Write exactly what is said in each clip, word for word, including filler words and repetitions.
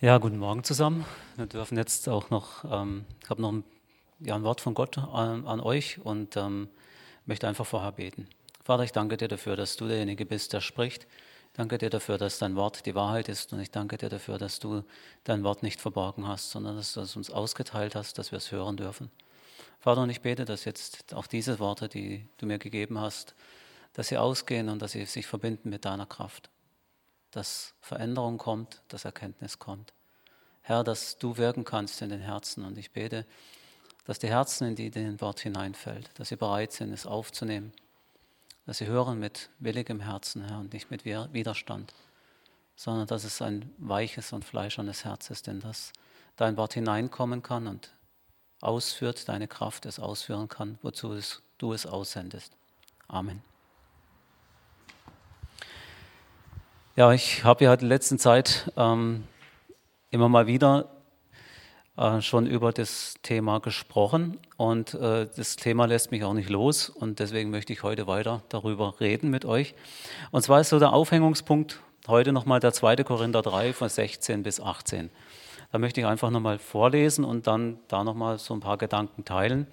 Ja, guten Morgen zusammen. Wir dürfen jetzt auch noch, ähm, ich habe noch ein, ja, ein Wort von Gott an, an euch und ähm, möchte einfach vorher beten. Vater, ich danke dir dafür, dass du derjenige bist, der spricht. Ich danke dir dafür, dass dein Wort die Wahrheit ist und ich danke dir dafür, dass du dein Wort nicht verborgen hast, sondern dass du es uns ausgeteilt hast, dass wir es hören dürfen. Vater, und ich bete, dass jetzt auch diese Worte, die du mir gegeben hast, dass sie ausgehen und dass sie sich verbinden mit deiner Kraft. Dass Veränderung kommt, dass Erkenntnis kommt. Herr, dass du wirken kannst in den Herzen und ich bete, dass die Herzen, in die dein Wort hineinfällt, dass sie bereit sind, es aufzunehmen, dass sie hören mit willigem Herzen, Herr, und nicht mit Widerstand, sondern dass es ein weiches und fleischernes Herz ist, in das dein Wort hineinkommen kann und ausführt, deine Kraft es ausführen kann, wozu es, du es aussendest. Amen. Ja, ich habe ja in der letzten Zeit ähm, immer mal wieder äh, schon über das Thema gesprochen und äh, das Thema lässt mich auch nicht los und deswegen möchte ich heute weiter darüber reden mit euch. Und zwar ist so der Aufhängungspunkt heute nochmal der zweite Korinther drei von sechzehn bis achtzehn. Da möchte ich einfach nochmal vorlesen und dann da nochmal so ein paar Gedanken teilen.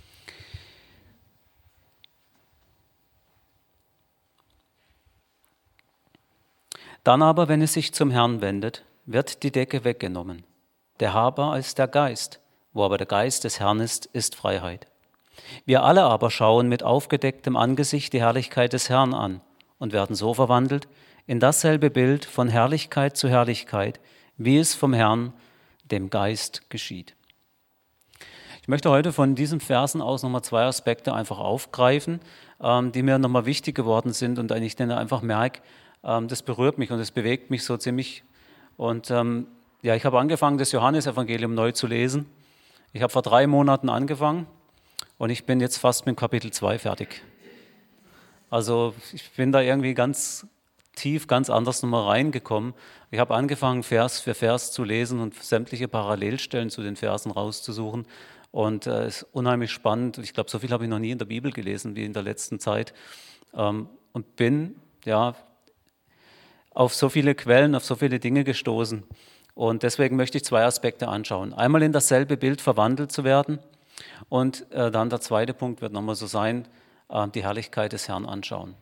Dann aber, wenn es sich zum Herrn wendet, wird die Decke weggenommen. Der Haber ist der Geist, wo aber der Geist des Herrn ist, ist Freiheit. Wir alle aber schauen mit aufgedecktem Angesicht die Herrlichkeit des Herrn an und werden so verwandelt in dasselbe Bild von Herrlichkeit zu Herrlichkeit, wie es vom Herrn, dem Geist, geschieht. Ich möchte heute von diesen Versen aus nochmal zwei Aspekte einfach aufgreifen, die mir nochmal wichtig geworden sind und ich dann einfach merke, das berührt mich und es bewegt mich so ziemlich. Und ähm, ja, ich habe angefangen, das Johannesevangelium neu zu lesen. Ich habe vor drei Monaten angefangen und ich bin jetzt fast mit Kapitel zwei fertig. Also ich bin da irgendwie ganz tief, ganz anders nochmal reingekommen. Ich habe angefangen, Vers für Vers zu lesen und sämtliche Parallelstellen zu den Versen rauszusuchen. Und es äh, ist unheimlich spannend. Ich glaube, so viel habe ich noch nie in der Bibel gelesen wie in der letzten Zeit. Ähm, und bin, ja, auf so viele Quellen, auf so viele Dinge gestoßen. Und deswegen möchte ich zwei Aspekte anschauen. Einmal in dasselbe Bild verwandelt zu werden und äh, dann der zweite Punkt wird nochmal so sein, äh, die Herrlichkeit des Herrn anschauen.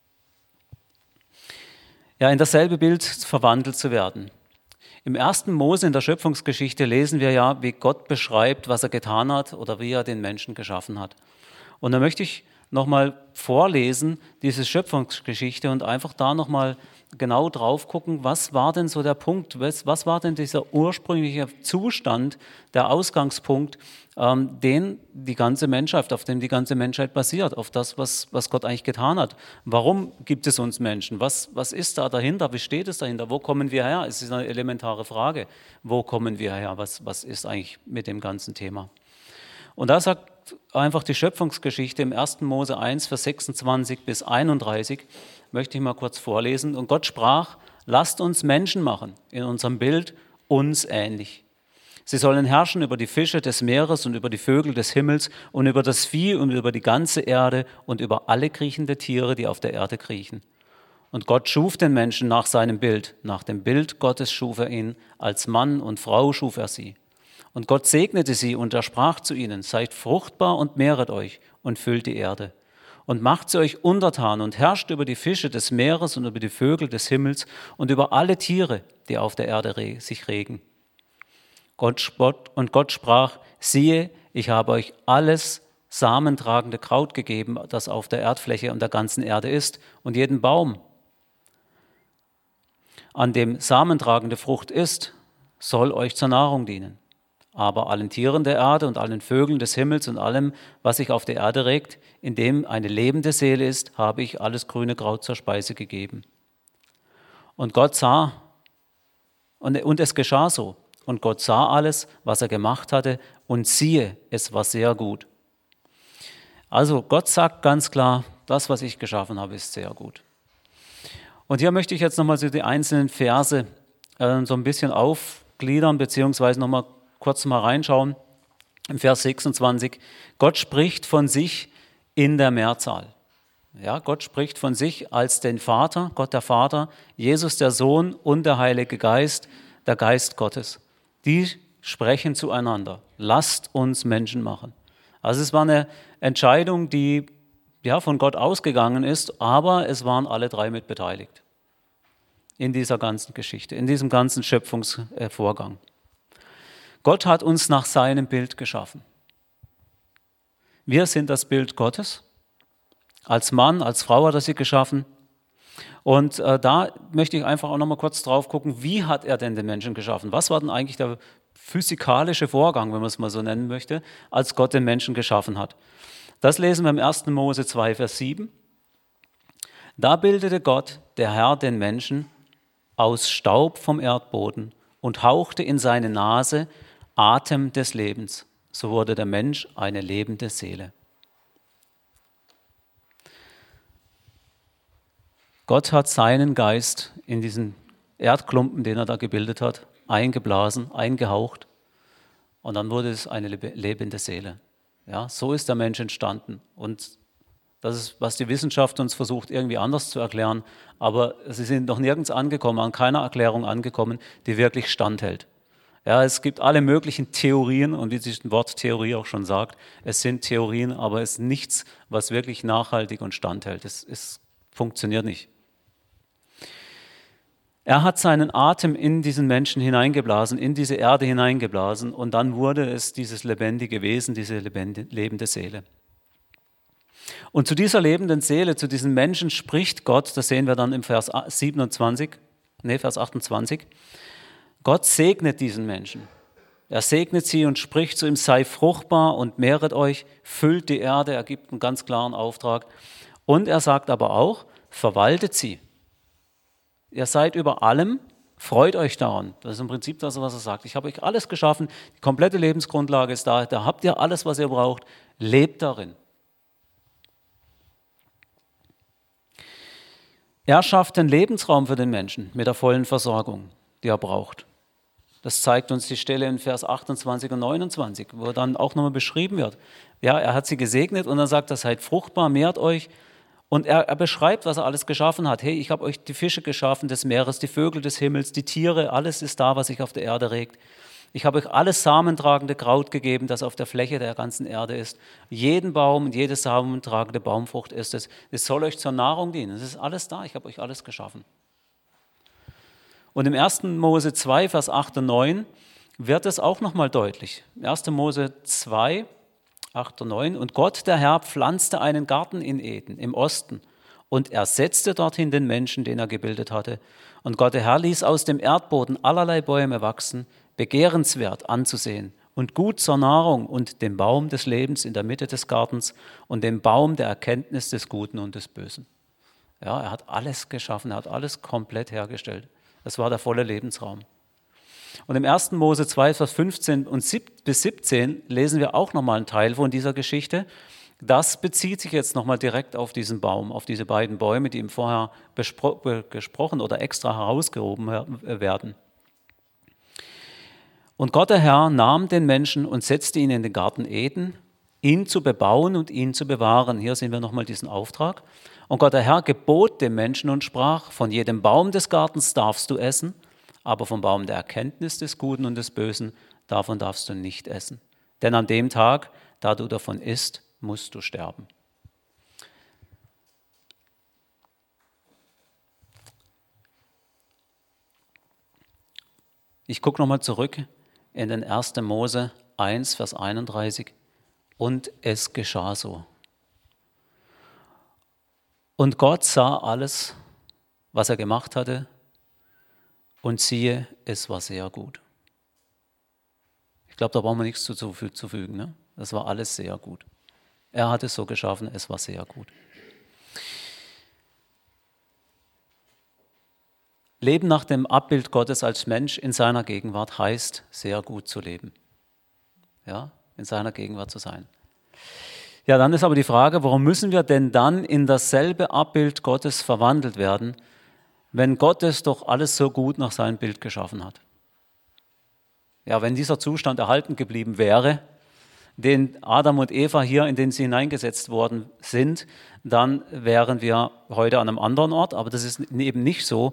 Ja, in dasselbe Bild verwandelt zu werden. Im ersten Mose in der Schöpfungsgeschichte lesen wir ja, wie Gott beschreibt, was er getan hat oder wie er den Menschen geschaffen hat. Und da möchte ich nochmal vorlesen, diese Schöpfungsgeschichte und einfach da nochmal genau drauf gucken, was war denn so der Punkt, was, was war denn dieser ursprüngliche Zustand, der Ausgangspunkt, ähm, den die ganze Menschheit, auf dem die ganze Menschheit basiert, auf das, was, was Gott eigentlich getan hat. Warum gibt es uns Menschen? Was, was ist da dahinter? Wie steht es dahinter? Wo kommen wir her? Es ist eine elementare Frage. Wo kommen wir her? Was, was ist eigentlich mit dem ganzen Thema? Und da sagt einfach die Schöpfungsgeschichte im ersten Mose eins, Vers sechsundzwanzig bis einunddreißig, möchte ich mal kurz vorlesen. Und Gott sprach, lasst uns Menschen machen, in unserem Bild uns ähnlich. Sie sollen herrschen über die Fische des Meeres und über die Vögel des Himmels und über das Vieh und über die ganze Erde und über alle kriechende Tiere, die auf der Erde kriechen. Und Gott schuf den Menschen nach seinem Bild. Nach dem Bild Gottes schuf er ihn, als Mann und Frau schuf er sie. Und Gott segnete sie und er sprach zu ihnen, seid fruchtbar und mehret euch und füllt die Erde. Und macht sie euch untertan und herrscht über die Fische des Meeres und über die Vögel des Himmels und über alle Tiere, die auf der Erde sich regen. Gott, und Gott sprach, siehe, ich habe euch alles samentragende Kraut gegeben, das auf der Erdfläche und der ganzen Erde ist, und jeden Baum, an dem samentragende Frucht ist, soll euch zur Nahrung dienen. Aber allen Tieren der Erde und allen Vögeln des Himmels und allem, was sich auf der Erde regt, in dem eine lebende Seele ist, habe ich alles grüne Kraut zur Speise gegeben. Und Gott sah, und, und es geschah so. Und Gott sah alles, was er gemacht hatte, und siehe, es war sehr gut. Also Gott sagt ganz klar, das, was ich geschaffen habe, ist sehr gut. Und hier möchte ich jetzt nochmal so die einzelnen Verse äh, so ein bisschen aufgliedern, beziehungsweise nochmal kurz mal reinschauen, im Vers sechsundzwanzig, Gott spricht von sich in der Mehrzahl. Ja, Gott spricht von sich als den Vater, Gott der Vater, Jesus der Sohn und der Heilige Geist der Geist Gottes. Die sprechen zueinander. Lasst uns Menschen machen. Also es war eine Entscheidung, die ja, von Gott ausgegangen ist, aber es waren alle drei mit beteiligt in dieser ganzen Geschichte, in diesem ganzen Schöpfungsvorgang. Gott hat uns nach seinem Bild geschaffen. Wir sind das Bild Gottes. Als Mann, als Frau hat er sie geschaffen. Und äh, da möchte ich einfach auch noch mal kurz drauf gucken, wie hat er denn den Menschen geschaffen? Was war denn eigentlich der physikalische Vorgang, wenn man es mal so nennen möchte, als Gott den Menschen geschaffen hat? Das lesen wir im ersten Mose zwei, Vers sieben. Da bildete Gott, der Herr, den Menschen aus Staub vom Erdboden und hauchte in seine Nase Atem des Lebens. So wurde der Mensch eine lebende Seele. Gott hat seinen Geist in diesen Erdklumpen, den er da gebildet hat, eingeblasen, eingehaucht und dann wurde es eine lebende Seele. Ja, so ist der Mensch entstanden und das ist, was die Wissenschaft uns versucht irgendwie anders zu erklären, aber sie sind noch nirgends angekommen, an keiner Erklärung angekommen, die wirklich standhält. Ja, es gibt alle möglichen Theorien und wie sich das Wort Theorie auch schon sagt, es sind Theorien, aber es ist nichts, was wirklich nachhaltig und standhält. Es, es funktioniert nicht. Er hat seinen Atem in diesen Menschen hineingeblasen, in diese Erde hineingeblasen und dann wurde es dieses lebendige Wesen, diese lebende Seele. Und zu dieser lebenden Seele, zu diesen Menschen spricht Gott, das sehen wir dann im Vers siebenundzwanzig, nee, Vers achtundzwanzig. Gott segnet diesen Menschen. Er segnet sie und spricht zu ihm, sei fruchtbar und mehret euch, füllt die Erde, er gibt einen ganz klaren Auftrag. Und er sagt aber auch, verwaltet sie. Ihr seid über allem, freut euch daran. Das ist im Prinzip das, was er sagt. Ich habe euch alles geschaffen, die komplette Lebensgrundlage ist da, da habt ihr alles, was ihr braucht, lebt darin. Er schafft den Lebensraum für den Menschen mit der vollen Versorgung, die er braucht. Das zeigt uns die Stelle in Vers achtundzwanzig und neunundzwanzig, wo dann auch nochmal beschrieben wird. Ja, er hat sie gesegnet und dann sagt er, seid fruchtbar, mehrt euch. Und er, er beschreibt, was er alles geschaffen hat. Hey, ich habe euch die Fische geschaffen des Meeres, die Vögel des Himmels, die Tiere, alles ist da, was sich auf der Erde regt. Ich habe euch alles samentragende Kraut gegeben, das auf der Fläche der ganzen Erde ist. Jeden Baum und jede samentragende Baumfrucht ist es. Es soll euch zur Nahrung dienen. Es ist alles da, ich habe euch alles geschaffen. Und im ersten Mose zwei, Vers acht und neun wird es auch nochmal deutlich. ersten Mose zwei, acht und neun. Und Gott, der Herr, pflanzte einen Garten in Eden, im Osten, und er setzte dorthin den Menschen, den er gebildet hatte. Und Gott, der Herr, ließ aus dem Erdboden allerlei Bäume wachsen, begehrenswert anzusehen und gut zur Nahrung und den Baum des Lebens in der Mitte des Gartens und den Baum der Erkenntnis des Guten und des Bösen. Ja, er hat alles geschaffen, er hat alles komplett hergestellt. Das war der volle Lebensraum. Und im ersten Mose zwei, Vers fünfzehn und bis siebzehn lesen wir auch nochmal einen Teil von dieser Geschichte. Das bezieht sich jetzt nochmal direkt auf diesen Baum, auf diese beiden Bäume, die ihm vorher bespro- gesprochen oder extra herausgehoben werden. Und Gott, der Herr, nahm den Menschen und setzte ihn in den Garten Eden, ihn zu bebauen und ihn zu bewahren. Hier sehen wir nochmal diesen Auftrag. Und Gott, der Herr, gebot dem Menschen und sprach, von jedem Baum des Gartens darfst du essen, aber vom Baum der Erkenntnis des Guten und des Bösen, davon darfst du nicht essen. Denn an dem Tag, da du davon isst, musst du sterben. Ich gucke nochmal zurück in den ersten Mose eins, Vers einunddreißig. Und es geschah so. Und Gott sah alles, was er gemacht hatte, und siehe, es war sehr gut. Ich glaube, da brauchen wir nichts zuzufügen. Ne? Das war alles sehr gut. Er hat es so geschaffen, es war sehr gut. Leben nach dem Abbild Gottes als Mensch in seiner Gegenwart heißt, sehr gut zu leben. Ja, in seiner Gegenwart zu sein. Ja, dann ist aber die Frage, warum müssen wir denn dann in dasselbe Abbild Gottes verwandelt werden, wenn Gott es doch alles so gut nach seinem Bild geschaffen hat? Ja, wenn dieser Zustand erhalten geblieben wäre, den Adam und Eva hier, in den sie hineingesetzt worden sind, dann wären wir heute an einem anderen Ort, aber das ist eben nicht so.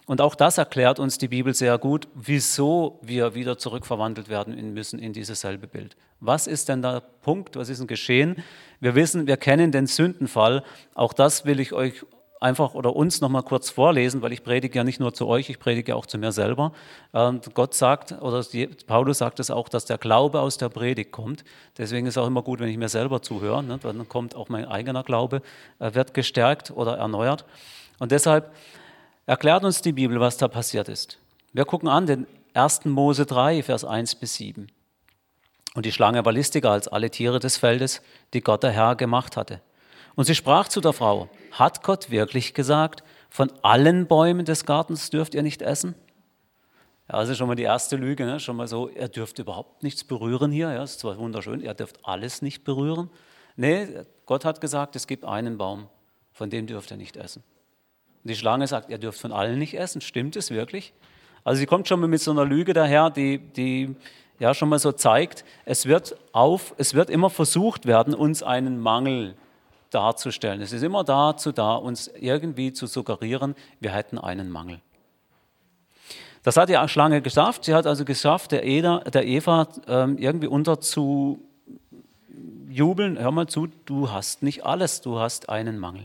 Und auch das erklärt uns die Bibel sehr gut, wieso wir wieder zurückverwandelt werden müssen in dieses selbe Bild. Was ist denn der Punkt? Was ist denn geschehen? Wir wissen, wir kennen den Sündenfall. Auch das will ich euch einfach oder uns noch mal kurz vorlesen, weil ich predige ja nicht nur zu euch, ich predige auch zu mir selber. Und Gott sagt, oder Paulus sagt es auch, dass der Glaube aus der Predigt kommt. Deswegen ist es auch immer gut, wenn ich mir selber zuhöre. Ne? Dann kommt auch mein eigener Glaube, wird gestärkt oder erneuert. Und deshalb erklärt uns die Bibel, was da passiert ist. Wir gucken an den ersten Mose drei, Vers eins bis sieben. Und die Schlange war listiger als alle Tiere des Feldes, die Gott der Herr gemacht hatte. Und sie sprach zu der Frau: Hat Gott wirklich gesagt, von allen Bäumen des Gartens dürft ihr nicht essen? Ja, also schon mal die erste Lüge, ne? Schon mal so, er dürft überhaupt nichts berühren hier. Ja, ist zwar wunderschön, ihr dürft alles nicht berühren. Nee, Gott hat gesagt, es gibt einen Baum, von dem dürft ihr nicht essen. Und die Schlange sagt, ihr dürft von allen nicht essen. Stimmt es wirklich? Also sie kommt schon mal mit so einer Lüge daher, die, die ja schon mal so zeigt, es wird, auf, es wird immer versucht werden, uns einen Mangel darzustellen. Es ist immer dazu da, uns irgendwie zu suggerieren, wir hätten einen Mangel. Das hat die Schlange geschafft. Sie hat also geschafft, der, Eda, der Eva ähm, irgendwie unterzujubeln, hör mal zu, du hast nicht alles, du hast einen Mangel.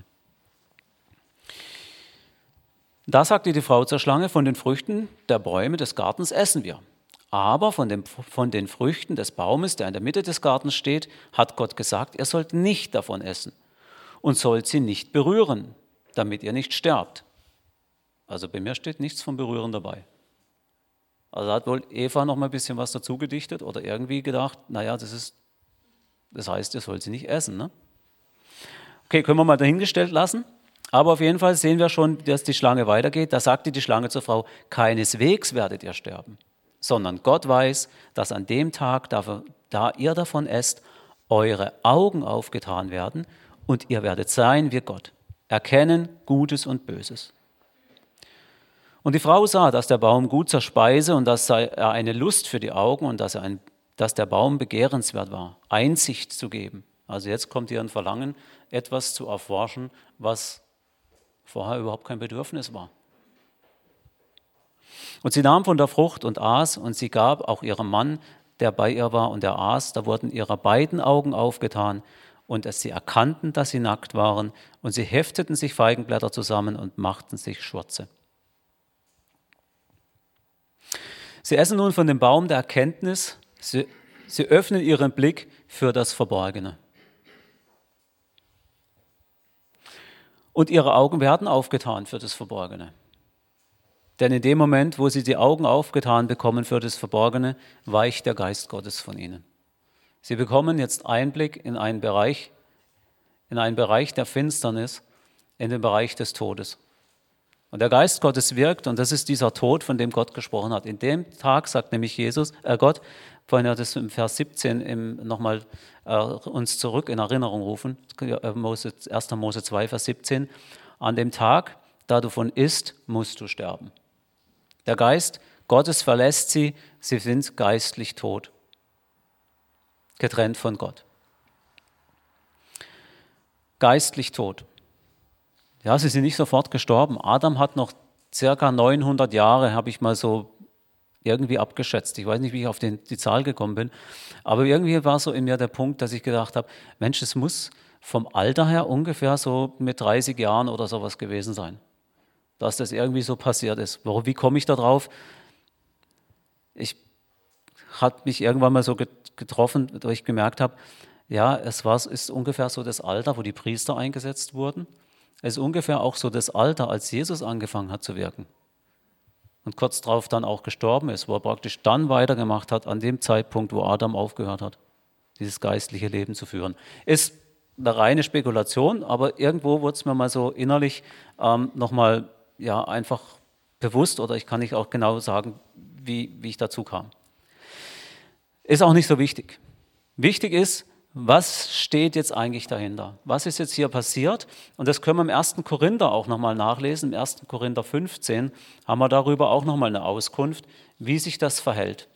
Da sagte die Frau zur Schlange, von den Früchten der Bäume des Gartens essen wir. Aber von, dem, von den Früchten des Baumes, der in der Mitte des Gartens steht, hat Gott gesagt, ihr sollt nicht davon essen und sollt sie nicht berühren, damit ihr nicht sterbt. Also bei mir steht nichts vom Berühren dabei. Also hat wohl Eva noch mal ein bisschen was dazu gedichtet oder irgendwie gedacht, naja, das ist, das heißt, ihr sollt sie nicht essen. Ne? Okay, können wir mal dahingestellt lassen. Aber auf jeden Fall sehen wir schon, dass die Schlange weitergeht. Da sagte die Schlange zur Frau, keineswegs werdet ihr sterben, sondern Gott weiß, dass an dem Tag, da, da ihr davon esst, eure Augen aufgetan werden und ihr werdet sein wie Gott, erkennen Gutes und Böses. Und die Frau sah, dass der Baum gut zur Speise und dass er eine Lust für die Augen und dass, er ein, dass der Baum begehrenswert war, Einsicht zu geben. Also jetzt kommt ihr ein Verlangen, etwas zu erforschen, was vorher überhaupt kein Bedürfnis war. Und sie nahm von der Frucht und aß, und sie gab auch ihrem Mann, der bei ihr war, und er aß. Da wurden ihre beiden Augen aufgetan, und als sie erkannten, dass sie nackt waren, und sie hefteten sich Feigenblätter zusammen und machten sich Schurze. Sie essen nun von dem Baum der Erkenntnis, sie, sie öffnen ihren Blick für das Verborgene. Und ihre Augen werden aufgetan für das Verborgene. Denn in dem Moment, wo sie die Augen aufgetan bekommen für das Verborgene, weicht der Geist Gottes von ihnen. Sie bekommen jetzt Einblick in einen Bereich, in einen Bereich der Finsternis, in den Bereich des Todes. Und der Geist Gottes wirkt, und das ist dieser Tod, von dem Gott gesprochen hat. In dem Tag sagt nämlich Jesus, äh Gott, vorhin hat es im Vers siebzehn im, nochmal äh, uns zurück in Erinnerung rufen, Mose, erster Mose zwei, Vers siebzehn, an dem Tag, da du von isst, musst du sterben. Der Geist Gottes verlässt sie, sie sind geistlich tot, getrennt von Gott. Geistlich tot. Ja, sie sind nicht sofort gestorben. Adam hat noch circa neunhundert Jahre, habe ich mal so irgendwie abgeschätzt. Ich weiß nicht, wie ich auf den, die Zahl gekommen bin, aber irgendwie war so in mir der Punkt, dass ich gedacht habe, Mensch, es muss vom Alter her ungefähr so mit dreißig Jahren oder sowas gewesen sein, dass das irgendwie so passiert ist. Warum, wie komme ich da drauf? Ich hat mich irgendwann mal so getroffen, wo ich gemerkt habe, ja, es war, ist ungefähr so das Alter, wo die Priester eingesetzt wurden. Es ist ungefähr auch so das Alter, als Jesus angefangen hat zu wirken und kurz darauf dann auch gestorben ist, wo er praktisch dann weitergemacht hat, an dem Zeitpunkt, wo Adam aufgehört hat, dieses geistliche Leben zu führen. Ist eine reine Spekulation, aber irgendwo wurde es mir mal so innerlich ähm, nochmal ja, einfach bewusst, oder ich kann nicht auch genau sagen, wie, wie ich dazu kam. Ist auch nicht so wichtig. Wichtig ist, was steht jetzt eigentlich dahinter? Was ist jetzt hier passiert? Und das können wir im ersten Korinther auch nochmal nachlesen. Im ersten Korinther fünfzehn haben wir darüber auch nochmal eine Auskunft, wie sich das verhält.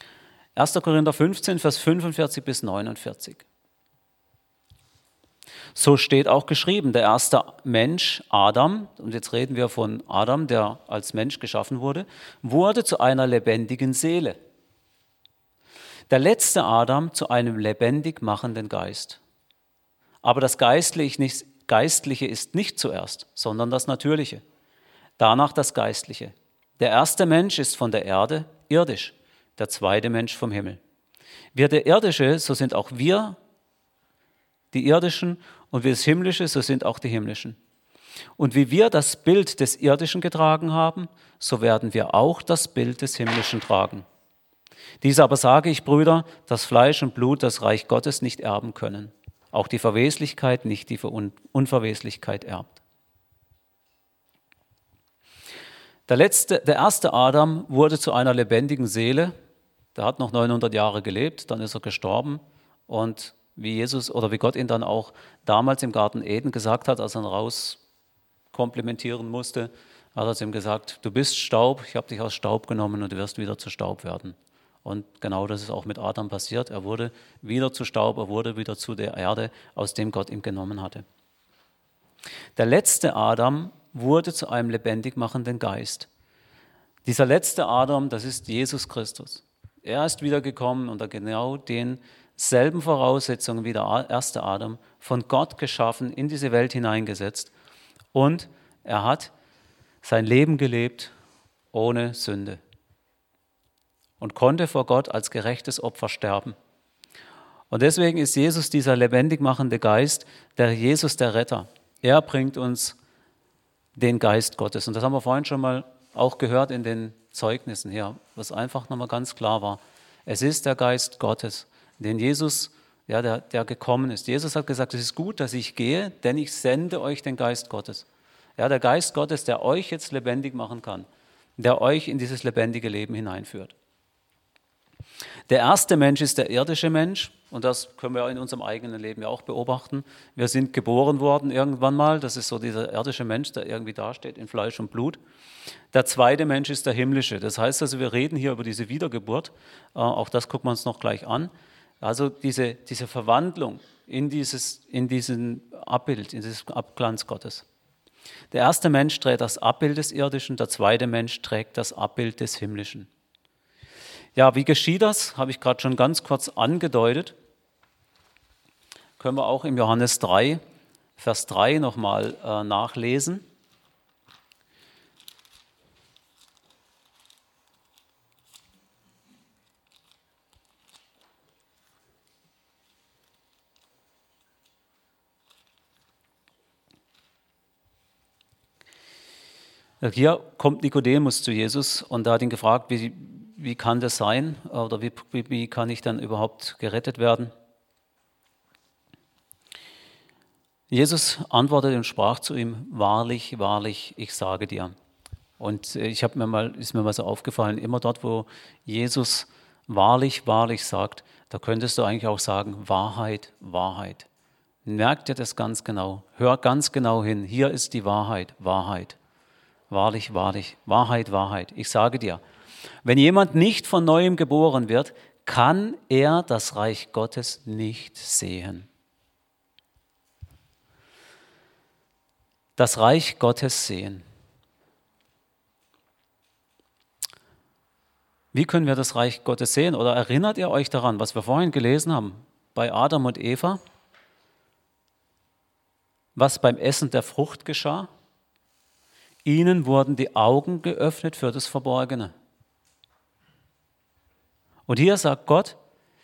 erster Korinther fünfzehn, Vers fünfundvierzig bis neunundvierzig. So steht auch geschrieben, der erste Mensch, Adam, und jetzt reden wir von Adam, der als Mensch geschaffen wurde, wurde zu einer lebendigen Seele. Der letzte Adam zu einem lebendig machenden Geist. Aber das Geistliche ist nicht zuerst, sondern das Natürliche. Danach das Geistliche. Der erste Mensch ist von der Erde, irdisch, der zweite Mensch vom Himmel. Wir der Irdische, so sind auch wir die Irdischen, und wir das Himmlische, so sind auch die Himmlischen. Und wie wir das Bild des Irdischen getragen haben, so werden wir auch das Bild des Himmlischen tragen. Dies aber sage ich, Brüder, dass Fleisch und Blut das Reich Gottes nicht erben können. Auch die Verweslichkeit nicht die Unverweslichkeit erbt. Der, letzte, der erste Adam wurde zu einer lebendigen Seele. Der hat noch neunhundert Jahre gelebt, dann ist er gestorben. Und wie Jesus oder wie Gott ihn dann auch damals im Garten Eden gesagt hat, als er ihn raus komplimentieren musste, hat er zu ihm gesagt, du bist Staub, ich habe dich aus Staub genommen und du wirst wieder zu Staub werden. Und genau das ist auch mit Adam passiert. Er wurde wieder zu Staub, er wurde wieder zu der Erde, aus dem Gott ihn genommen hatte. Der letzte Adam wurde zu einem lebendig machenden Geist. Dieser letzte Adam, das ist Jesus Christus. Er ist wiedergekommen unter genau denselben Voraussetzungen wie der erste Adam, von Gott geschaffen, in diese Welt hineingesetzt. Und er hat sein Leben gelebt ohne Sünde und konnte vor Gott als gerechtes Opfer sterben. Und deswegen ist Jesus dieser lebendig machende Geist, der Jesus der Retter. Er bringt uns den Geist Gottes. Und das haben wir vorhin schon mal auch gehört in den Zeugnissen hier, was einfach nochmal ganz klar war. Es ist der Geist Gottes, den Jesus, ja, der, der gekommen ist. Jesus hat gesagt, es ist gut, dass ich gehe, denn ich sende euch den Geist Gottes. Ja, der Geist Gottes, der euch jetzt lebendig machen kann, der euch in dieses lebendige Leben hineinführt. Der erste Mensch ist der irdische Mensch und das können wir in unserem eigenen Leben ja auch beobachten. Wir sind geboren worden irgendwann mal, das ist so dieser irdische Mensch, der irgendwie dasteht in Fleisch und Blut. Der zweite Mensch ist der himmlische, das heißt also, wir reden hier über diese Wiedergeburt, auch das gucken wir uns noch gleich an. Also diese, diese Verwandlung in, dieses, in diesen Abbild, in dieses Abglanz Gottes. Der erste Mensch trägt das Abbild des Irdischen, der zweite Mensch trägt das Abbild des Himmlischen. Ja, wie geschieht das? Habe ich gerade schon ganz kurz angedeutet. Können wir auch im Johannes drei, Vers drei nochmal äh, nachlesen. Hier kommt Nikodemus zu Jesus und er hat ihn gefragt, wie, wie kann das sein oder wie, wie, wie kann ich dann überhaupt gerettet werden? Jesus antwortete und sprach zu ihm, wahrlich, wahrlich, ich sage dir. Und ich habe mir mal, ist mir mal so aufgefallen, immer dort, wo Jesus wahrlich, wahrlich sagt, da könntest du eigentlich auch sagen, Wahrheit, Wahrheit. Merkt dir das ganz genau, hör ganz genau hin, hier ist die Wahrheit, Wahrheit. Wahrlich, wahrlich, Wahrheit, Wahrheit. Ich sage dir, wenn jemand nicht von Neuem geboren wird, kann er das Reich Gottes nicht sehen. Das Reich Gottes sehen. Wie können wir das Reich Gottes sehen? Oder erinnert ihr euch daran, was wir vorhin gelesen haben, bei Adam und Eva? Was beim Essen der Frucht geschah? Ihnen wurden die Augen geöffnet für das Verborgene. Und hier sagt Gott,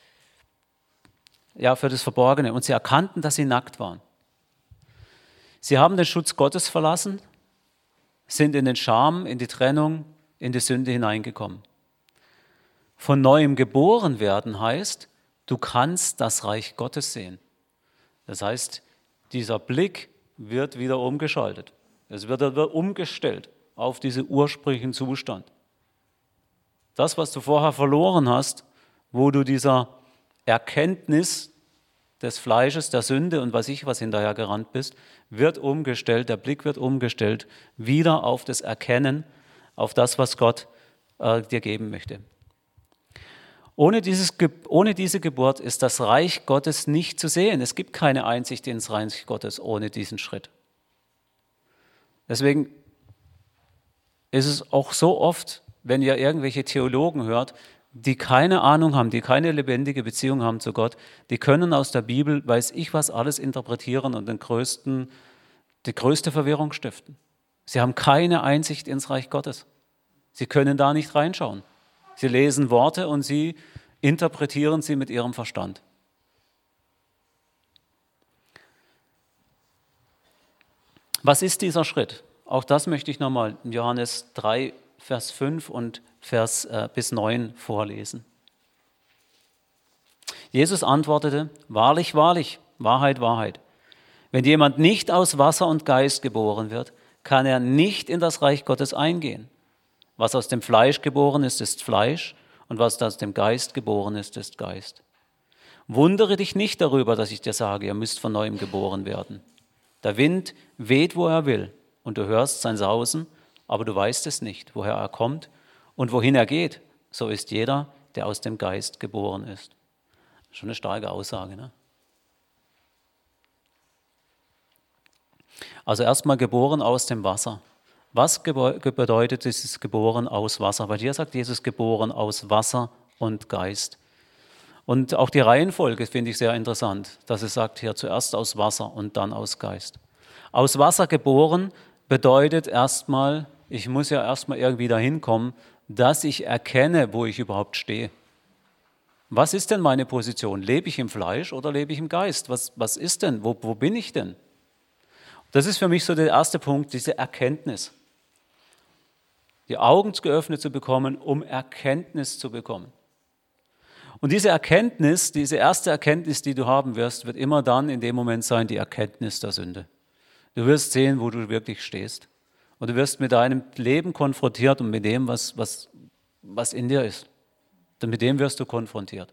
ja, für das Verborgene. Und sie erkannten, dass sie nackt waren. Sie haben den Schutz Gottes verlassen, sind in den Scham, in die Trennung, in die Sünde hineingekommen. Von Neuem geboren werden heißt, du kannst das Reich Gottes sehen. Das heißt, dieser Blick wird wieder umgeschaltet. Es wird wieder umgestellt auf diesen ursprünglichen Zustand. Das, was du vorher verloren hast, wo du dieser Erkenntnis des Fleisches, der Sünde und was ich was hinterher gerannt bist, wird umgestellt, der Blick wird umgestellt, wieder auf das Erkennen, auf das, was Gott äh, dir geben möchte. Ohne, dieses, ohne diese Geburt ist das Reich Gottes nicht zu sehen. Es gibt keine Einsicht ins Reich Gottes ohne diesen Schritt. Deswegen ist es auch so oft, wenn ihr irgendwelche Theologen hört, die keine Ahnung haben, die keine lebendige Beziehung haben zu Gott, die können aus der Bibel, weiß ich was, alles interpretieren und den größten, die größte Verwirrung stiften. Sie haben keine Einsicht ins Reich Gottes. Sie können da nicht reinschauen. Sie lesen Worte und sie interpretieren sie mit ihrem Verstand. Was ist dieser Schritt? Auch das möchte ich nochmal in Johannes drei, Vers fünf und Vers äh, bis neun vorlesen. Jesus antwortete, wahrlich, wahrlich, Wahrheit, Wahrheit. Wenn jemand nicht aus Wasser und Geist geboren wird, kann er nicht in das Reich Gottes eingehen. Was aus dem Fleisch geboren ist, ist Fleisch, und was aus dem Geist geboren ist, ist Geist. Wundere dich nicht darüber, dass ich dir sage, ihr müsst von neuem geboren werden. Der Wind weht, wo er will, und du hörst sein Sausen, aber du weißt es nicht, woher er kommt und wohin er geht. So ist jeder, der aus dem Geist geboren ist. Schon eine starke Aussage, ne? Also erstmal geboren aus dem Wasser. Was bedeutet dieses geboren aus Wasser? Bei dir sagt Jesus geboren aus Wasser und Geist. Und auch die Reihenfolge finde ich sehr interessant, dass es sagt hier zuerst aus Wasser und dann aus Geist. Aus Wasser geboren bedeutet erstmal, ich muss ja erstmal irgendwie dahin kommen, dass ich erkenne, wo ich überhaupt stehe. Was ist denn meine Position? Lebe ich im Fleisch oder lebe ich im Geist? Was, was ist denn? Wo, wo bin ich denn? Das ist für mich so der erste Punkt, diese Erkenntnis. Die Augen geöffnet zu bekommen, um Erkenntnis zu bekommen. Und diese Erkenntnis, diese erste Erkenntnis, die du haben wirst, wird immer dann in dem Moment sein, die Erkenntnis der Sünde. Du wirst sehen, wo du wirklich stehst. Und du wirst mit deinem Leben konfrontiert und mit dem, was, was, was in dir ist. Und mit dem wirst du konfrontiert.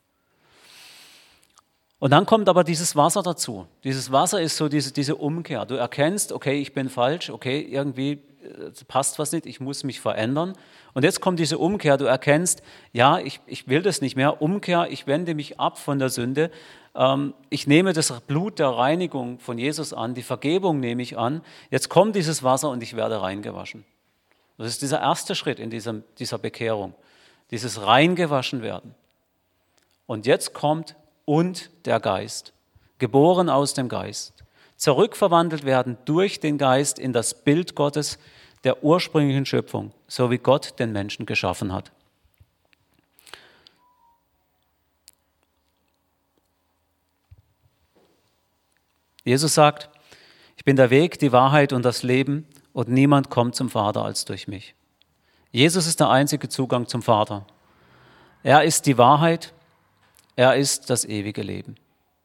Und dann kommt aber dieses Wasser dazu. Dieses Wasser ist so diese, diese Umkehr. Du erkennst, okay, ich bin falsch, okay, irgendwie passt was nicht, ich muss mich verändern. Und jetzt kommt diese Umkehr, du erkennst, ja, ich, ich will das nicht mehr. Umkehr, ich wende mich ab von der Sünde. Ähm, ich nehme das Blut der Reinigung von Jesus an, die Vergebung nehme ich an. Jetzt kommt dieses Wasser und ich werde reingewaschen. Das ist dieser erste Schritt in diesem, dieser Bekehrung, dieses reingewaschen werden. Und jetzt kommt und der Geist, geboren aus dem Geist, zurückverwandelt werden durch den Geist in das Bild Gottes, der ursprünglichen Schöpfung, so wie Gott den Menschen geschaffen hat. Jesus sagt, ich bin der Weg, die Wahrheit und das Leben und niemand kommt zum Vater als durch mich. Jesus ist der einzige Zugang zum Vater. Er ist die Wahrheit, er ist das ewige Leben.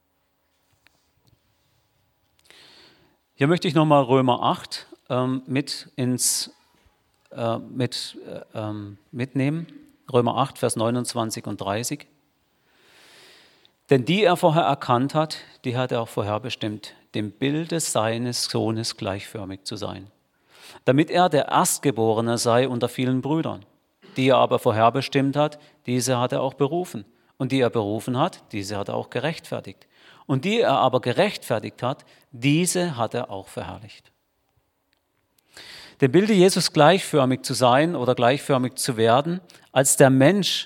Hier möchte ich nochmal Römer acht ähm, mit ins, äh, mit, äh, ähm, mitnehmen. Römer acht, Vers neunundzwanzig und dreißig. Denn die er vorher erkannt hat, die hat er auch vorherbestimmt, dem Bilde seines Sohnes gleichförmig zu sein. Damit er der Erstgeborene sei unter vielen Brüdern. Die er aber vorherbestimmt hat, diese hat er auch berufen. Und die er berufen hat, diese hat er auch gerechtfertigt. Und die er aber gerechtfertigt hat, diese hat er auch verherrlicht. Dem Bilde Jesus gleichförmig zu sein oder gleichförmig zu werden, als der Mensch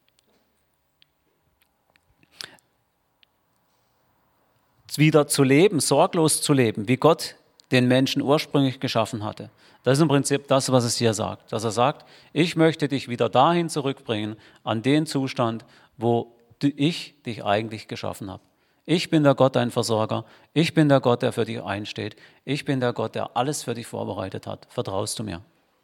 wieder zu leben, sorglos zu leben, wie Gott den Menschen ursprünglich geschaffen hatte. Das ist im Prinzip das, was es hier sagt. Dass er sagt, ich möchte dich wieder dahin zurückbringen, an den Zustand, wo ich dich eigentlich geschaffen habe. Ich bin der Gott, dein Versorger. Ich bin der Gott, der für dich einsteht. Ich bin der Gott, der alles für dich vorbereitet hat. Vertraust du mir?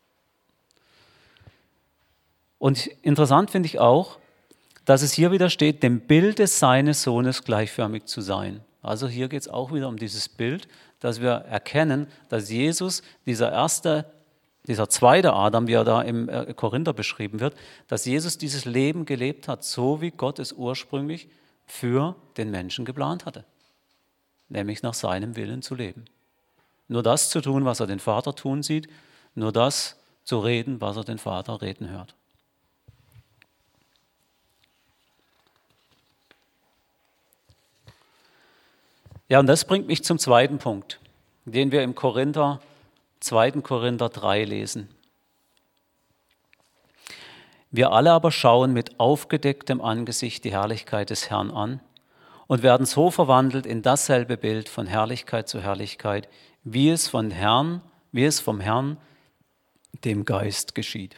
Und interessant finde ich auch, dass es hier wieder steht, dem Bilde seines Sohnes gleichförmig zu sein. Also hier geht es auch wieder um dieses Bild, dass wir erkennen, dass Jesus, dieser erste, dieser zweite Adam, wie er da im Korinther beschrieben wird, dass Jesus dieses Leben gelebt hat, so wie Gott es ursprünglich für den Menschen geplant hatte, nämlich nach seinem Willen zu leben. Nur das zu tun, was er den Vater tun sieht, nur das zu reden, was er den Vater reden hört. Ja, und das bringt mich zum zweiten Punkt, den wir im Korinther, zweiten Korinther drei lesen. Wir alle aber schauen mit aufgedecktem Angesicht die Herrlichkeit des Herrn an und werden so verwandelt in dasselbe Bild von Herrlichkeit zu Herrlichkeit, wie es von Herrn, wie es vom Herrn, dem Geist geschieht.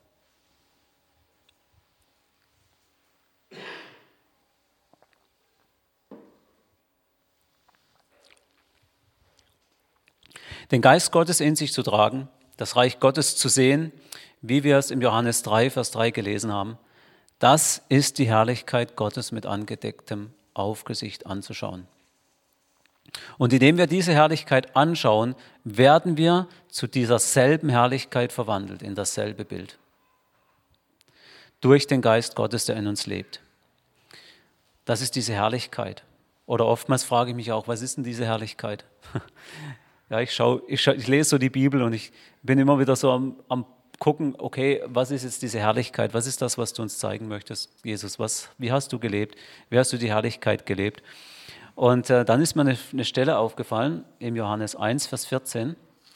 Den Geist Gottes in sich zu tragen, das Reich Gottes zu sehen, wie wir es im Johannes drei, Vers drei gelesen haben, das ist die Herrlichkeit Gottes mit angedecktem Aufgesicht anzuschauen. Und indem wir diese Herrlichkeit anschauen, werden wir zu dieser selben Herrlichkeit verwandelt, in dasselbe Bild. Durch den Geist Gottes, der in uns lebt. Das ist diese Herrlichkeit. Oder oftmals frage ich mich auch, was ist denn diese Herrlichkeit? Ja, ich, schaue, ich, schaue, ich lese so die Bibel und ich bin immer wieder so am, am gucken, okay, was ist jetzt diese Herrlichkeit? Was ist das, was du uns zeigen möchtest, Jesus? Was, wie hast du gelebt? Wie hast du die Herrlichkeit gelebt? Und äh, dann ist mir eine, eine Stelle aufgefallen, im Johannes eins, Vers vierzehn.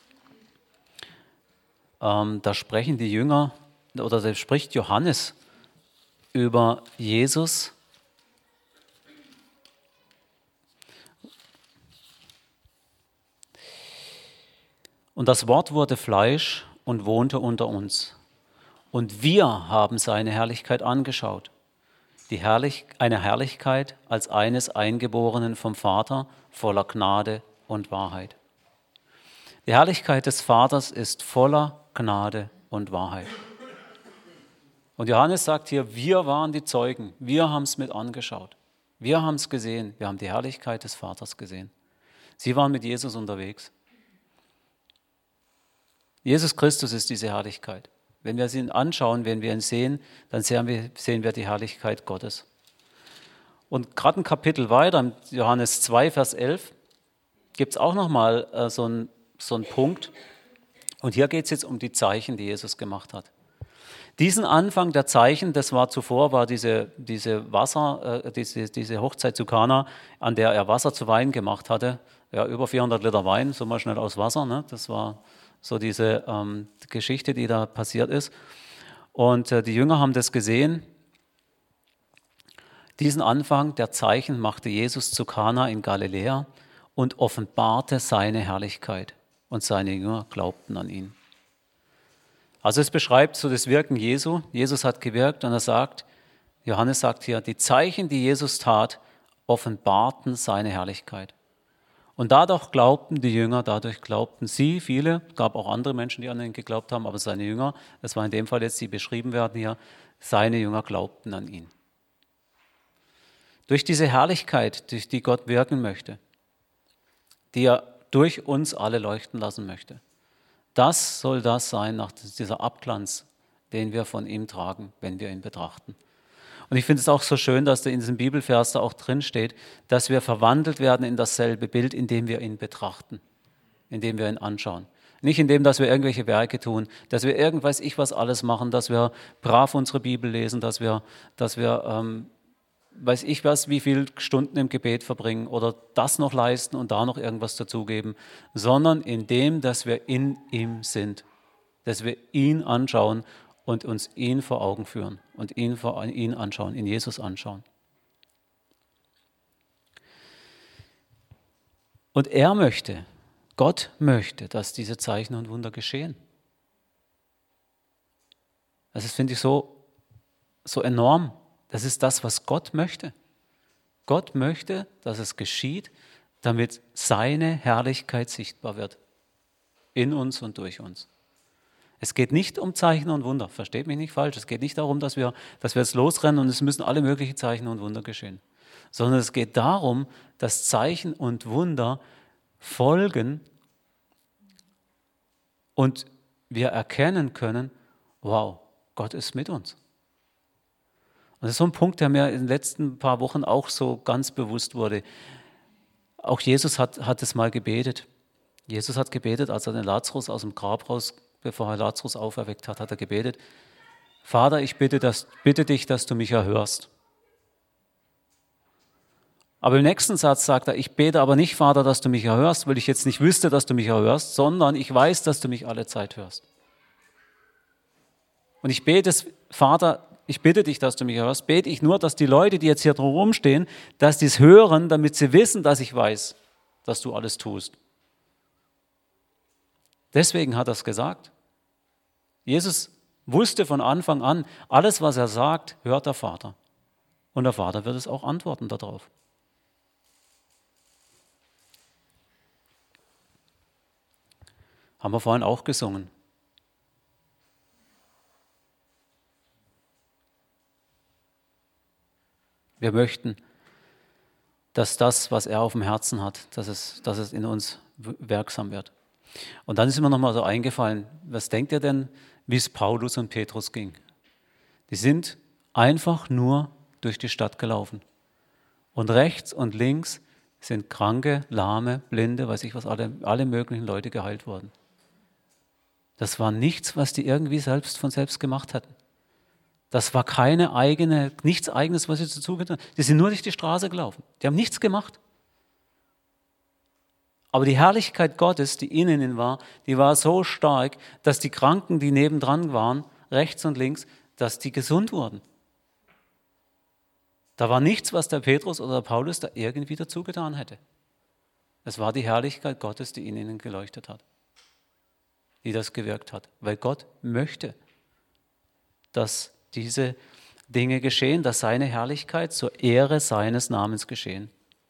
Ähm, da sprechen die Jünger, oder da spricht Johannes über Jesus. Und das Wort wurde Fleisch und wohnte unter uns. Und wir haben seine Herrlichkeit angeschaut. Die Herrlich, eine Herrlichkeit als eines Eingeborenen vom Vater, voller Gnade und Wahrheit. Die Herrlichkeit des Vaters ist voller Gnade und Wahrheit. Und Johannes sagt hier, wir waren die Zeugen, wir haben es mit angeschaut. Wir haben es gesehen, wir haben die Herrlichkeit des Vaters gesehen. Sie waren mit Jesus unterwegs. Jesus Christus ist diese Herrlichkeit. Wenn wir ihn anschauen, wenn wir ihn sehen, dann sehen wir, sehen wir die Herrlichkeit Gottes. Und gerade ein Kapitel weiter, in Johannes zwei, Vers elf, gibt es auch nochmal äh, so einen so einen Punkt. Und hier geht es jetzt um die Zeichen, die Jesus gemacht hat. Diesen Anfang der Zeichen, das war zuvor, war diese, diese Wasser, äh, diese, diese Hochzeit zu Kana, an der er Wasser zu Wein gemacht hatte. Ja, über vierhundert Liter Wein, so mal schnell aus Wasser, ne? Das war so diese ähm, Geschichte, die da passiert ist. Und äh, die Jünger haben das gesehen. Diesen Anfang der Zeichen machte Jesus zu Kana in Galiläa und offenbarte seine Herrlichkeit. Und seine Jünger glaubten an ihn. Also es beschreibt so das Wirken Jesu. Jesus hat gewirkt und er sagt, Johannes sagt hier, die Zeichen, die Jesus tat, offenbarten seine Herrlichkeit. Und dadurch glaubten die Jünger, dadurch glaubten sie, viele, es gab auch andere Menschen, die an ihn geglaubt haben, aber seine Jünger, das war in dem Fall jetzt, die beschrieben werden hier, seine Jünger glaubten an ihn. Durch diese Herrlichkeit, durch die Gott wirken möchte, die er durch uns alle leuchten lassen möchte. Das soll das sein, nach dieser Abglanz, den wir von ihm tragen, wenn wir ihn betrachten. Und ich finde es auch so schön, dass da in diesem Bibelvers da auch drin steht, dass wir verwandelt werden in dasselbe Bild, indem wir ihn betrachten, indem wir ihn anschauen. Nicht indem, dass wir irgendwelche Werke tun, dass wir irgendwas, ich was alles machen, dass wir brav unsere Bibel lesen, dass wir, dass wir ähm, weiß ich was, wie viele Stunden im Gebet verbringen oder das noch leisten und da noch irgendwas dazugeben, sondern indem, dass wir in ihm sind, dass wir ihn anschauen und uns ihn vor Augen führen und ihn, vor, ihn anschauen, in Jesus anschauen. Und er möchte, Gott möchte, dass diese Zeichen und Wunder geschehen. Das ist, finde ich, so, so enorm. Das ist das, was Gott möchte. Gott möchte, dass es geschieht, damit seine Herrlichkeit sichtbar wird. In uns und durch uns. Es geht nicht um Zeichen und Wunder, versteht mich nicht falsch. Es geht nicht darum, dass wir, dass wir jetzt losrennen und es müssen alle möglichen Zeichen und Wunder geschehen. Sondern es geht darum, dass Zeichen und Wunder folgen und wir erkennen können, wow, Gott ist mit uns. Und das ist so ein Punkt, der mir in den letzten paar Wochen auch so ganz bewusst wurde. Auch Jesus hat, hat es mal gebetet. Jesus hat gebetet, als er den Lazarus aus dem Grab raus, bevor er Lazarus auferweckt hat, hat er gebetet, Vater, ich bitte, dass, bitte dich, dass du mich erhörst. Aber im nächsten Satz sagt er, ich bete aber nicht, Vater, dass du mich erhörst, weil ich jetzt nicht wüsste, dass du mich erhörst, sondern ich weiß, dass du mich alle Zeit hörst. Und ich bete, Vater, ich bitte dich, dass du mich hörst, bete ich nur, dass die Leute, die jetzt hier drumherum stehen, dass die es hören, damit sie wissen, dass ich weiß, dass du alles tust. Deswegen hat er es gesagt. Jesus wusste von Anfang an, alles, was er sagt, hört der Vater. Und der Vater wird es auch antworten darauf. Haben wir vorhin auch gesungen. Wir möchten, dass das, was er auf dem Herzen hat, dass es, dass es in uns wirksam wird. Und dann ist mir nochmal so eingefallen, was denkt ihr denn, wie es Paulus und Petrus ging? Die sind einfach nur durch die Stadt gelaufen. Und rechts und links sind Kranke, Lahme, Blinde, weiß ich was, alle, alle möglichen Leute geheilt worden. Das war nichts, was die irgendwie selbst von selbst gemacht hatten. Das war keine eigene, nichts Eigenes, was sie dazu getan haben. Die sind nur durch die Straße gelaufen. Die haben nichts gemacht. Aber die Herrlichkeit Gottes, die in ihnen war, die war so stark, dass die Kranken, die nebendran waren, rechts und links, dass die gesund wurden. Da war nichts, was der Petrus oder der Paulus da irgendwie dazu getan hätte. Es war die Herrlichkeit Gottes, die in ihnen geleuchtet hat, die das gewirkt hat. Weil Gott möchte, dass diese Dinge geschehen, dass seine Herrlichkeit zur Ehre seines Namens geschehen.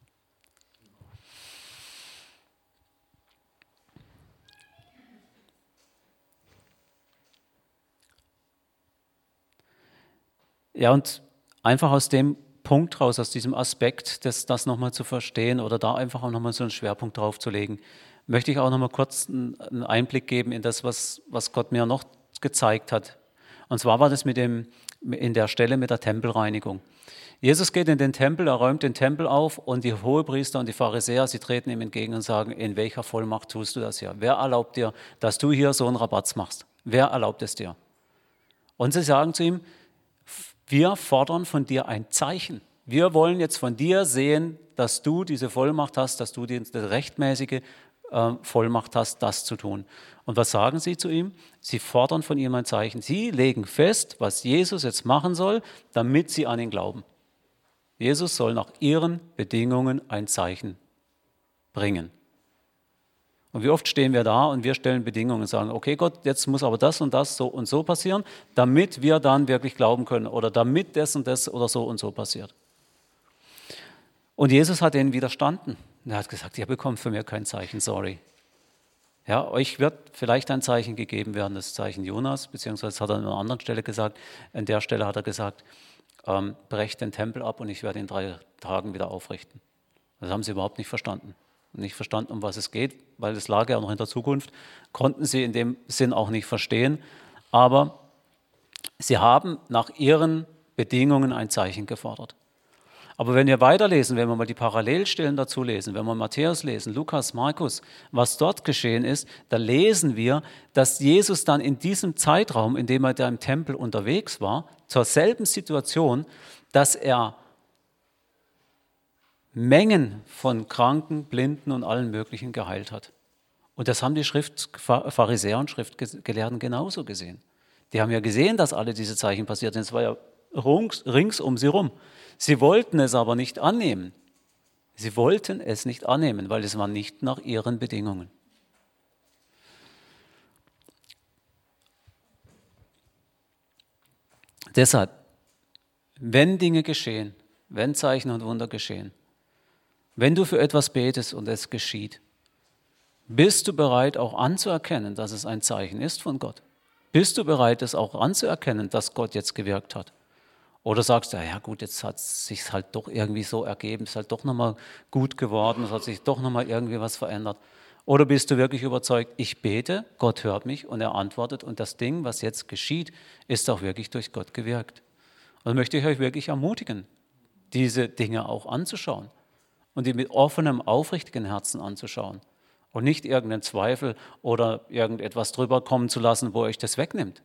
Ja, und einfach aus dem Punkt raus, aus diesem Aspekt, das, das nochmal zu verstehen oder da einfach auch nochmal so einen Schwerpunkt drauf zu legen, möchte ich auch nochmal kurz einen Einblick geben in das, was, was Gott mir noch gezeigt hat. Und zwar war das mit dem, in der Stelle mit der Tempelreinigung. Jesus geht in den Tempel, er räumt den Tempel auf und die Hohepriester und die Pharisäer, sie treten ihm entgegen und sagen, in welcher Vollmacht tust du das hier? Wer erlaubt dir, dass du hier so einen Rabatz machst? Wer erlaubt es dir? Und sie sagen zu ihm, wir fordern von dir ein Zeichen. Wir wollen jetzt von dir sehen, dass du diese Vollmacht hast, dass du die rechtmäßige äh, Vollmacht hast, das zu tun. Und was sagen sie zu ihm? Sie fordern von ihm ein Zeichen. Sie legen fest, was Jesus jetzt machen soll, damit sie an ihn glauben. Jesus soll nach ihren Bedingungen ein Zeichen bringen. Und wie oft stehen wir da und wir stellen Bedingungen und sagen, okay Gott, jetzt muss aber das und das so und so passieren, damit wir dann wirklich glauben können oder damit das und das oder so und so passiert. Und Jesus hat ihnen widerstanden. Er hat gesagt, ihr bekommt von mir kein Zeichen, sorry. Ja, euch wird vielleicht ein Zeichen gegeben werden, das Zeichen Jonas, beziehungsweise hat er an einer anderen Stelle gesagt, an der Stelle hat er gesagt, ähm, brecht den Tempel ab und ich werde ihn in drei Tagen wieder aufrichten. Das haben sie überhaupt nicht verstanden. Nicht verstanden, um was es geht, weil es lag ja noch in der Zukunft, konnten sie in dem Sinn auch nicht verstehen. Aber sie haben nach ihren Bedingungen ein Zeichen gefordert. Aber wenn wir weiterlesen, wenn wir mal die Parallelstellen dazu lesen, wenn wir Matthäus lesen, Lukas, Markus, was dort geschehen ist, da lesen wir, dass Jesus dann in diesem Zeitraum, in dem er da im Tempel unterwegs war, zur selben Situation, dass er Mengen von Kranken, Blinden und allen möglichen geheilt hat. Und das haben die Schrift, Pharisäer und Schriftgelehrten genauso gesehen. Die haben ja gesehen, dass alle diese Zeichen passiert sind. Es war ja rings, rings um sie rum. Sie wollten es aber nicht annehmen. Sie wollten es nicht annehmen, weil es war nicht nach ihren Bedingungen. Deshalb, wenn Dinge geschehen, wenn Zeichen und Wunder geschehen, wenn du für etwas betest und es geschieht, bist du bereit auch anzuerkennen, dass es ein Zeichen ist von Gott? Bist du bereit, es auch anzuerkennen, dass Gott jetzt gewirkt hat? Oder sagst du, ja gut, jetzt hat es sich halt doch irgendwie so ergeben, es ist halt doch nochmal gut geworden, es hat sich doch nochmal irgendwie was verändert. Oder bist du wirklich überzeugt, ich bete, Gott hört mich und er antwortet und das Ding, was jetzt geschieht, ist auch wirklich durch Gott gewirkt. Und dann möchte ich euch wirklich ermutigen, diese Dinge auch anzuschauen und die mit offenem, aufrichtigen Herzen anzuschauen und nicht irgendeinen Zweifel oder irgendetwas drüber kommen zu lassen, wo euch das wegnimmt.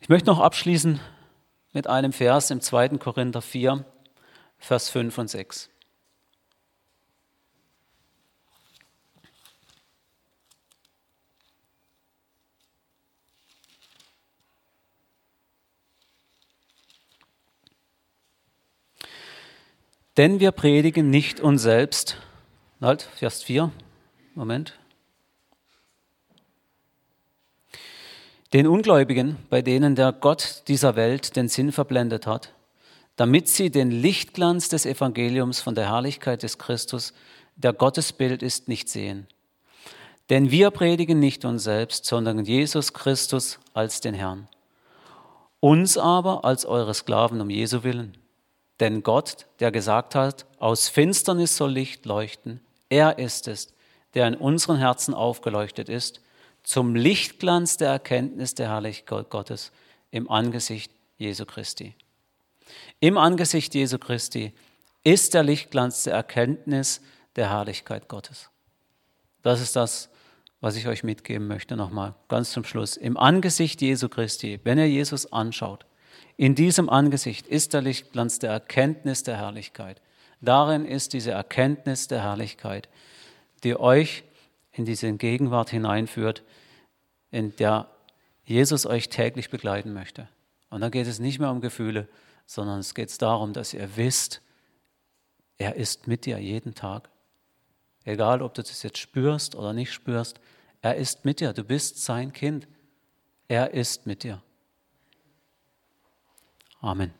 Ich möchte noch abschließen mit einem Vers im zweiten Korinther vier, Vers fünf und sechs. Denn wir predigen nicht uns selbst. Halt, Vers vier, Moment. Den Ungläubigen, bei denen der Gott dieser Welt den Sinn verblendet hat, damit sie den Lichtglanz des Evangeliums von der Herrlichkeit des Christus, der Gottesbild ist, nicht sehen. Denn wir predigen nicht uns selbst, sondern Jesus Christus als den Herrn. Uns aber als eure Sklaven um Jesu willen. Denn Gott, der gesagt hat, aus Finsternis soll Licht leuchten, er ist es, der in unseren Herzen aufgeleuchtet ist, zum Lichtglanz der Erkenntnis der Herrlichkeit Gottes im Angesicht Jesu Christi. Im Angesicht Jesu Christi ist der Lichtglanz der Erkenntnis der Herrlichkeit Gottes. Das ist das, was ich euch mitgeben möchte, nochmal ganz zum Schluss. Im Angesicht Jesu Christi, wenn ihr Jesus anschaut, in diesem Angesicht ist der Lichtglanz der Erkenntnis der Herrlichkeit. Darin ist diese Erkenntnis der Herrlichkeit, die euch in diese Gegenwart hineinführt, in der Jesus euch täglich begleiten möchte. Und dann geht es nicht mehr um Gefühle, sondern es geht darum, dass ihr wisst, er ist mit dir jeden Tag. Egal, ob du das jetzt spürst oder nicht spürst, er ist mit dir. Du bist sein Kind. Er ist mit dir. Amen.